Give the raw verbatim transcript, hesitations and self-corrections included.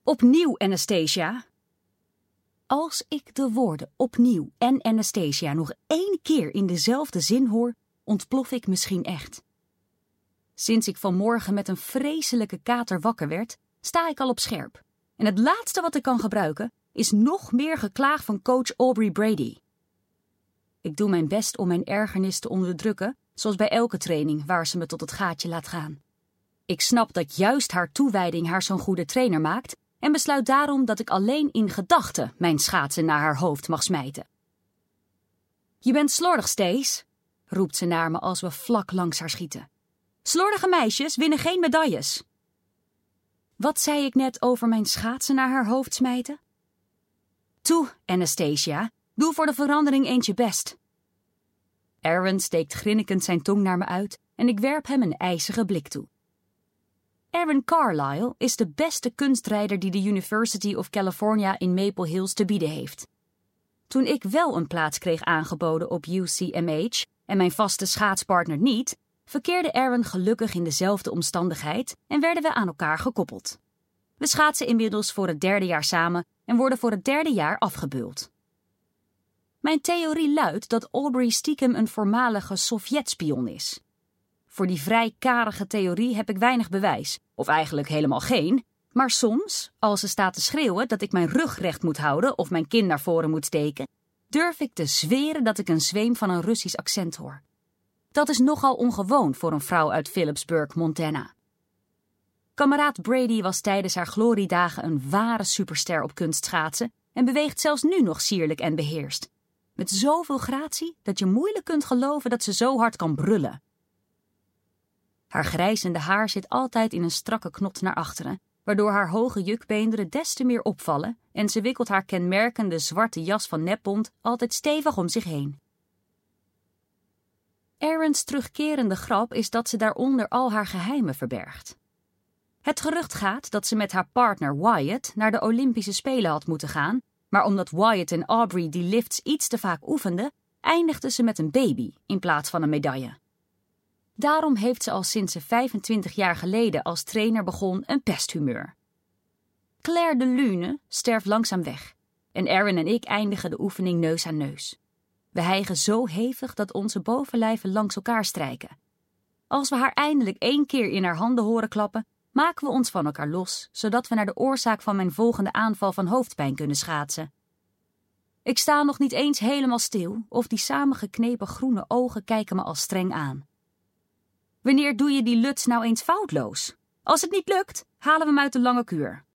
Opnieuw, Anastasia. Als ik de woorden opnieuw en Anastasia nog één keer in dezelfde zin hoor, ontplof ik misschien echt. Sinds ik vanmorgen met een vreselijke kater wakker werd, sta ik al op scherp. En het laatste wat ik kan gebruiken is nog meer geklaag van coach Aubrey Brady. Ik doe mijn best om mijn ergernis te onderdrukken, zoals bij elke training waar ze me tot het gaatje laat gaan. Ik snap dat juist haar toewijding haar zo'n goede trainer maakt en besluit daarom dat ik alleen in gedachten mijn schaatsen naar haar hoofd mag smijten. Je bent slordig, Stace, roept ze naar me als we vlak langs haar schieten. Slordige meisjes winnen geen medailles. Wat zei ik net over mijn schaatsen naar haar hoofd smijten? Toe, Anastasia, doe voor de verandering eens je best. Aaron steekt grinnikend zijn tong naar me uit en ik werp hem een ijzige blik toe. Aaron Carlisle is de beste kunstrijder die de University of California in Maple Hills te bieden heeft. Toen ik wel een plaats kreeg aangeboden op U C M H en mijn vaste schaatspartner niet, verkeerde Aaron gelukkig in dezelfde omstandigheid en werden we aan elkaar gekoppeld. We schaatsen inmiddels voor het derde jaar samen en worden voor het derde jaar afgebeuld. Mijn theorie luidt dat Aubrey stiekem een voormalige Sovjet-spion is. Voor die vrij karige theorie heb ik weinig bewijs, of eigenlijk helemaal geen, maar soms, als ze staat te schreeuwen dat ik mijn rug recht moet houden of mijn kin naar voren moet steken, durf ik te zweren dat ik een zweem van een Russisch accent hoor. Dat is nogal ongewoon voor een vrouw uit Phillipsburg, Montana. Kameraad Brady was tijdens haar gloriedagen een ware superster op kunstschaatsen en beweegt zelfs nu nog sierlijk en beheerst. Met zoveel gratie dat je moeilijk kunt geloven dat ze zo hard kan brullen. Haar grijzende haar zit altijd in een strakke knot naar achteren, waardoor haar hoge jukbeenderen des te meer opvallen en ze wikkelt haar kenmerkende zwarte jas van nepbont altijd stevig om zich heen. Aaron's terugkerende grap is dat ze daaronder al haar geheimen verbergt. Het gerucht gaat dat ze met haar partner Wyatt naar de Olympische Spelen had moeten gaan, maar omdat Wyatt en Aubrey die lifts iets te vaak oefenden, eindigde ze met een baby in plaats van een medaille. Daarom heeft ze al sinds ze vijfentwintig jaar geleden als trainer begon een pesthumeur. Claire de Lune sterft langzaam weg en Aaron en ik eindigen de oefening neus aan neus. We hijgen zo hevig dat onze bovenlijven langs elkaar strijken. Als we haar eindelijk één keer in haar handen horen klappen, maken we ons van elkaar los, zodat we naar de oorzaak van mijn volgende aanval van hoofdpijn kunnen schaatsen. Ik sta nog niet eens helemaal stil of die samengeknepen groene ogen kijken me al streng aan. Wanneer doe je die luts nou eens foutloos? Als het niet lukt, halen we hem uit de lange kuur.